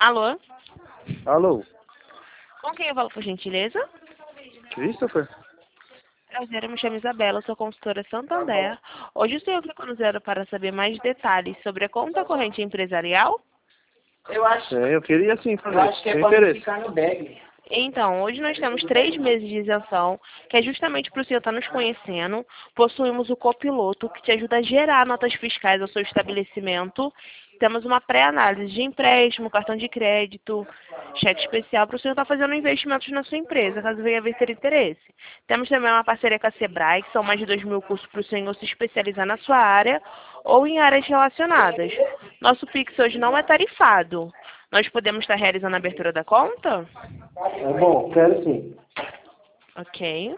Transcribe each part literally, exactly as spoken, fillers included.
Alô? Alô? Com quem eu falo, por gentileza? Christopher? Prazer, eu me chamo Isabela, sou consultora Santander. Hoje o senhor clicou no zero para saber mais detalhes sobre a conta corrente empresarial? Eu acho, É, eu queria sim eu fazer. acho que é Tem pra interesse. ficar no bag. Então, hoje nós temos três meses de isenção, que é justamente para o senhor estar nos conhecendo. Possuímos o copiloto, que te ajuda a gerar notas fiscais ao seu estabelecimento. Temos uma pré-análise de empréstimo, cartão de crédito, cheque especial para o senhor estar fazendo investimentos na sua empresa, caso venha haver ter interesse. Temos também uma parceria com a Sebrae, que são mais de dois mil cursos para o senhor se especializar na sua área ou em áreas relacionadas. Nosso Pix hoje não é tarifado. Nós podemos estar realizando a abertura da conta? É bom, quero sim. Ok.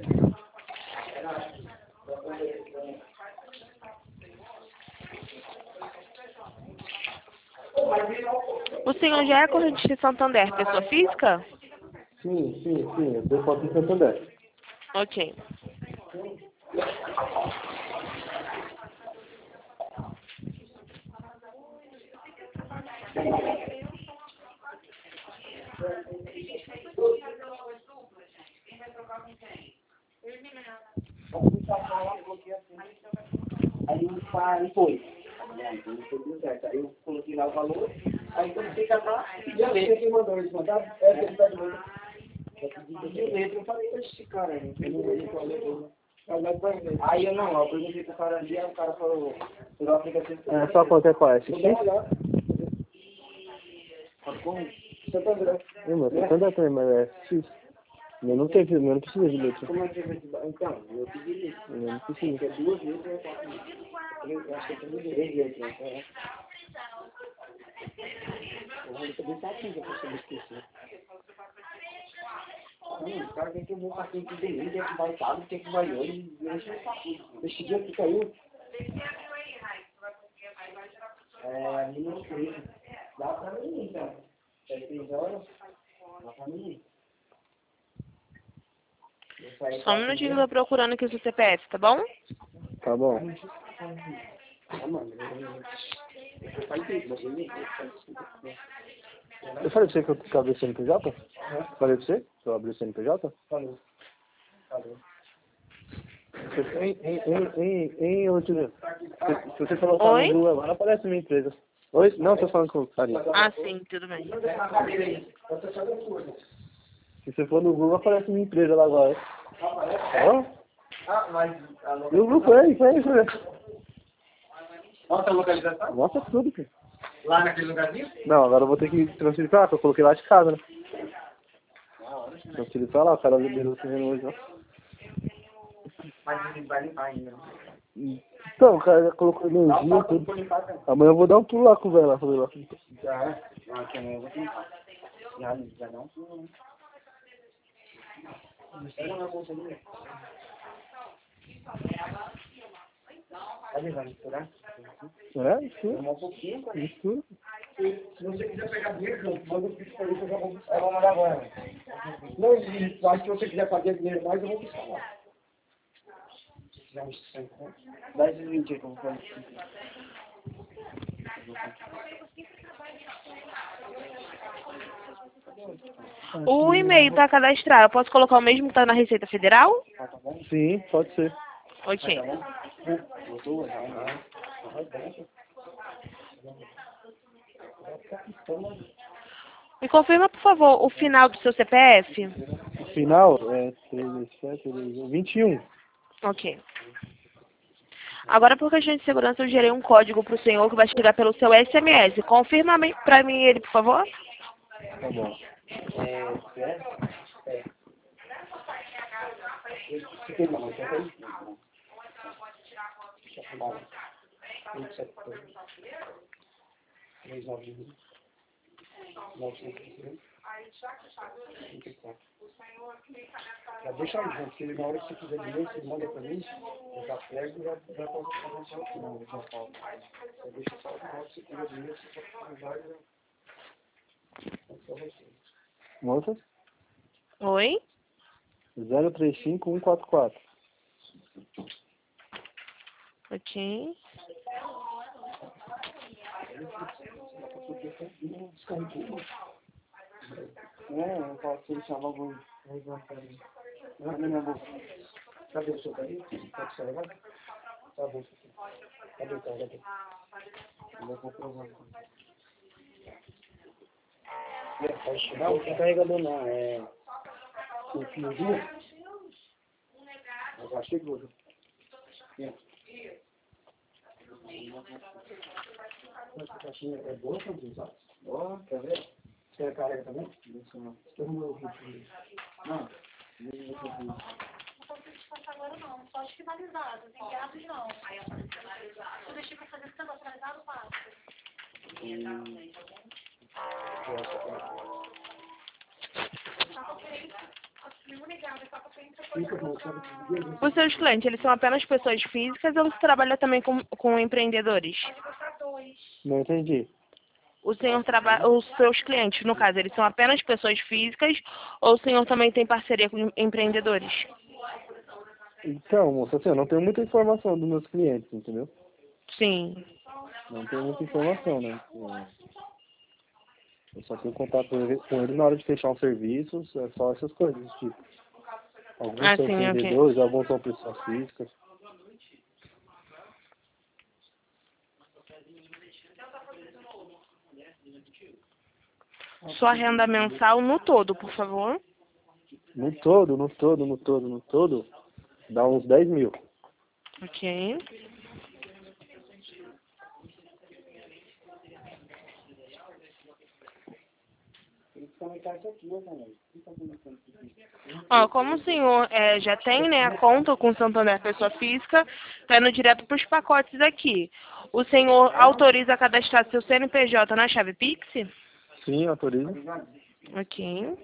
O senhor já é corrente de Santander, pessoa física? Sim, sim, sim. Eu tenho foto em Santander. Ok. Aí o pai foi. Aí eu coloquei lá o valor, aí quando fica lá, pedi a letra. Quem mandou eles mandaram? É, ele tá de volta. Eu pedi a letra, eu falei, esse cara aí, eu não vejo qual letra. Aí eu não, eu perguntei pro cara ali, aí o cara falou, pelo aplicativo. É, só quanto é qual? Esse Vou aqui? dar uma olhada. Como? Santander. Ih, meu, Santander também, mas é X. Eu não tenho, eu não preciso de letra. Como é que vai te dar? Então, eu pedi letra. Eu não preciso. Que é duas letras ou quatro letras. Eu acho que eu tenho três letras, né? Eu vou saber certinho que eu posso esquecer. Hum, o cara tem que ver o passeio que tem, tem que vai sábado, tem que vai hoje, esse dia que caiu. É, ali não sei. Dá pra mim, então. É três horas, dá pra mim. Só um minutinho que eu tô procurando aqui o seu C P F, tá bom? Tá bom. Ah, mano, eu falei isso, você me Eu falei pra você que eu que eu abri o C N P J? Falei pra você que eu abri o C N P J? falou. Falou. Em, em, em, em, em outro... Se, se você colocar Oi? no Google agora, aparece minha empresa. Oi? Não, tô falando com o carinha. Ah, sim, tudo bem. Se você for no Google, aparece minha empresa lá agora. Ó. Ah, mas... No Google foi, foi, foi. Mostra a localização? Mostra tudo, cara. Lá naquele lugarzinho? Não, agora eu vou ter que transferir pra lá, porque eu coloquei lá de casa, né? Transferir pra lá, o cara liberou o terreno hoje, ó. Mas ele vai limpar ainda. Então, o cara já colocou energia, tudo. Amanhã eu vou dar um pulo lá com o velho lá, fazer lá. Já, já, que amanhã eu vou limpar. Já, já dá um pulo, né? Pega na bolsa ali. Vai levar, misturar? É, isso. Um pouquinho, cara. Isso. Se você quiser pegar dinheiro, manda o pix pra mim que eu já vou buscar. Eu vou mandar agora. Não, e eu acho que se você quiser fazer dinheiro mais, eu vou buscar lá. Se quiser uns cem contos. Dá esses vinte aí que eu vou fazer. O e-mail tá cadastrado. Eu posso colocar o mesmo que tá na Receita Federal? Tá bom? Sim, pode ser. Ok. Tá bom? Botou? Já, já. Me confirma, por favor, o final do seu C P F? O final é três, sete, vinte e um. Ok. Agora, por questão de segurança, eu gerei um código para o senhor que vai chegar pelo seu S M S. Confirma para mim ele, por favor. Tá bom. É, é, é. Você tem uma coisa aí? Deixa eu falar. vinte e sete, três, nove, novecentos e trinta e quatro. Já deixa aí, gente, que na hora que você quiser dinheiro, você manda pra mim, eu já pego e já, já posso fazer o seu final, eu já falo. Você deixa só na hora que você quiser dinheiro, você pode usar e já... É só você. Moça? Oi? zero três cinco um quatro quatro. Ok. descarrego tudo. É, eu posso deixar logo resolver pra mim. Não, não, não. Cadê o seu aí? Pode ser legal? Tá bom. Cadê o cara? Cadê? Eu vou comprovar. Não, não é carregador não, é o fiozinho. Já chegou. Essa caixinha é boa, Sandro? Ó, quer ver? Você carrega também? Não. Você arrumou o vídeo? Não. Não pode descansar agora não, só de finalizado, enviados não. Aí eu faço finalizado. Eu deixei pra fazer esse negócio finalizado, passa. Os seus clientes, eles são apenas pessoas físicas ou você trabalha também com, com empreendedores? Não entendi. O senhor trabalha, os seus clientes, no caso, eles são apenas pessoas físicas ou o senhor também tem parceria com empreendedores? Então, moça, assim, eu não tenho muita informação dos meus clientes, entendeu? Sim. Não tenho muita informação, né? Eu só tenho contato com eles na hora de fechar um serviço, é só essas coisas, tipo. Alguns Ah, são sim, empreendedores, ok. alguns são pessoas físicas. Sua renda mensal no todo, por favor. No todo, no todo, no todo, no todo, dá uns dez mil. Ok. Ó, como o senhor é, já tem, né, a conta com Santander Pessoa Física, tá indo direto para os pacotes aqui. O senhor autoriza a cadastrar seu C N P J na chave Pix? Sim, autorizo. Ok.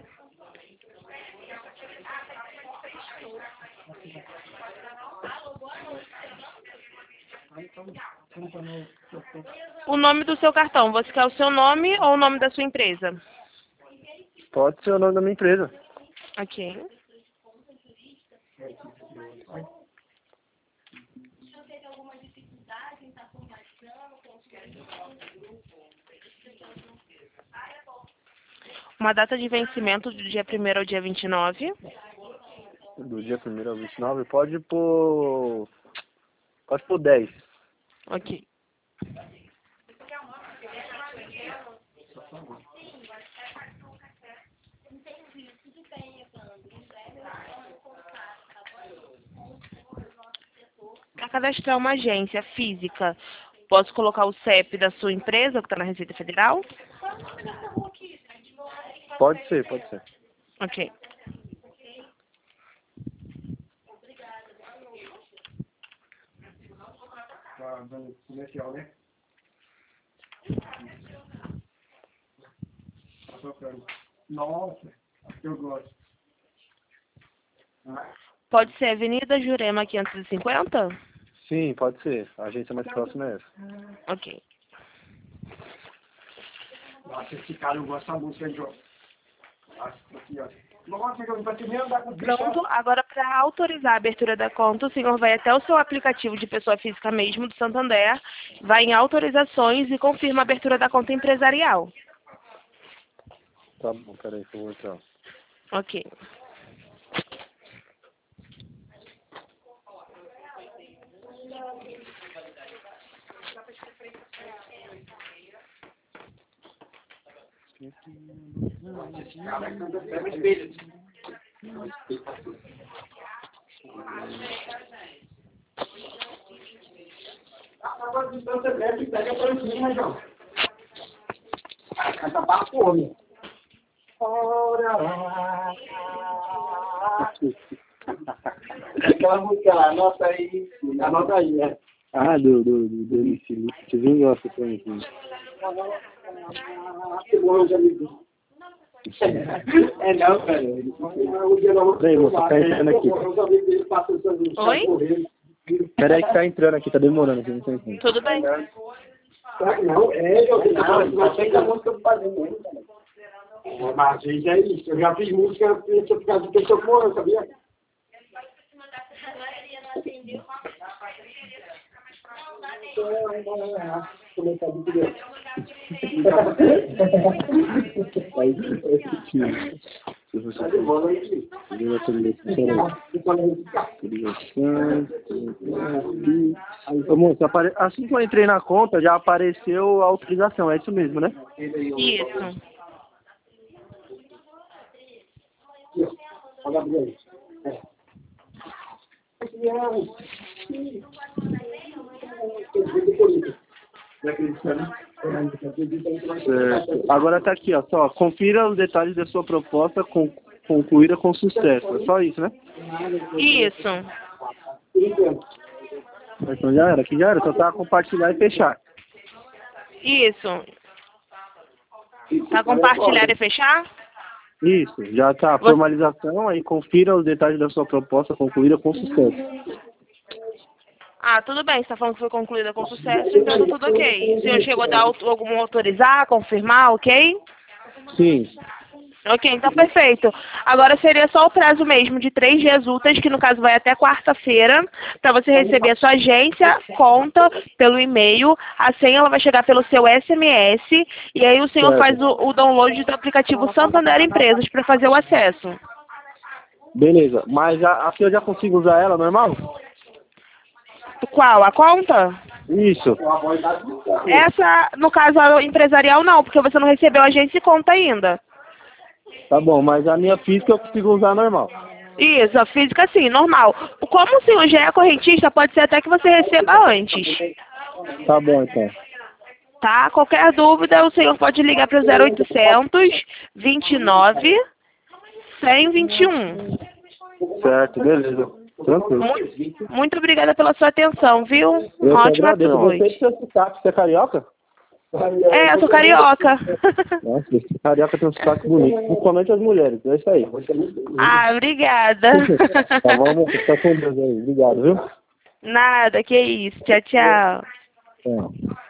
O nome do seu cartão, você quer o seu nome ou o nome da sua empresa? Pode ser o nome da minha empresa. Ok. Uma data de vencimento do dia primeiro ao dia vinte e nove. Do dia primeiro ao vinte e nove, pode pôr... Pode pôr dez. Ok. Para cadastrar uma agência física, posso colocar o C E P da sua empresa, que está na Receita Federal? Pode ser, pode ser. Ok. Comercial, né? Nossa, eu gosto. Pode ser Avenida Jurema quinhentos e cinquenta? Sim, pode ser. A agência mais próxima é essa. Ok. Nossa, esse cara, eu gosto da música, hein, João? Nossa, aqui, ó. Nossa, eu não tô nem andar com o Pronto, agora para autorizar a abertura da conta, o senhor vai até o seu aplicativo de pessoa física mesmo, do Santander, vai em autorizações e confirma a abertura da conta empresarial. Tá bom, peraí que eu vou entrar. Ok. Esse cara é canta até mais vezes. Agora a distância deve pega pra cima, João. Canta pra fome. Ora. Aquela música lá, anota aí. Anota aí, né? Ah, do, do, do, do M C Lu. Você gosta também. Que bom, já me vi. É não, cara. Peraí, moça, tá entrando aqui. Oi? Peraí que tá entrando aqui, tá demorando aqui, não sei se. Tudo bem. Não, é, eu não, mas tem a música pra fazer mesmo, cara. Mas às vezes é isso. Eu já fiz música por causa de pessoa morando, sabia? Começar a Ô, moço, apare... assim que eu entrei na conta, já apareceu a autorização, é isso mesmo, né? Isso. Certo. Agora tá aqui, ó, só, confira os detalhes da sua proposta con concluída com sucesso. É só isso, né? Isso. Então já era, aqui já era, só tá compartilhar e fechar. Isso. Tá compartilhar e fechar? Isso, já tá, formalização, aí confira os detalhes da sua proposta concluída com sucesso. Ah, tudo bem, você está falando que foi concluída com sucesso, então tá tudo ok. O senhor chegou a dar auto- algum autorizar, confirmar, ok? Sim. Ok, então perfeito. Agora seria só o prazo mesmo de três dias úteis, que no caso vai até quarta-feira, para você receber a sua agência, conta, pelo e-mail. A senha ela vai chegar pelo seu S M S, e aí o senhor Certo. faz o, o download do aplicativo Santander Empresas para fazer o acesso. Beleza, mas a, aqui eu já consigo usar ela normal? Qual? A conta? Isso. Essa, no caso, a empresarial não, porque você não recebeu a agência e conta ainda. Tá bom, mas a minha física eu consigo usar normal. Isso, a física sim, normal. Como o senhor já é correntista, pode ser até que você receba antes. Tá bom, então. Tá? Qualquer dúvida, o senhor pode ligar para o zero oitocentos, vinte e nove, cem e vinte e um. Certo, beleza. Tranquilo. Muito, muito obrigada pela sua atenção, viu? Eu Uma que ótima agradeço. Você noite. que seu sotaque, você é carioca? É, eu sou carioca. Nossa, esse carioca tem um sotaque bonito, principalmente as mulheres. É isso aí. Ah, obrigada. Tá bom, fica com Deus aí. Obrigado, viu? Nada, que isso. Tchau, tchau. Tchau.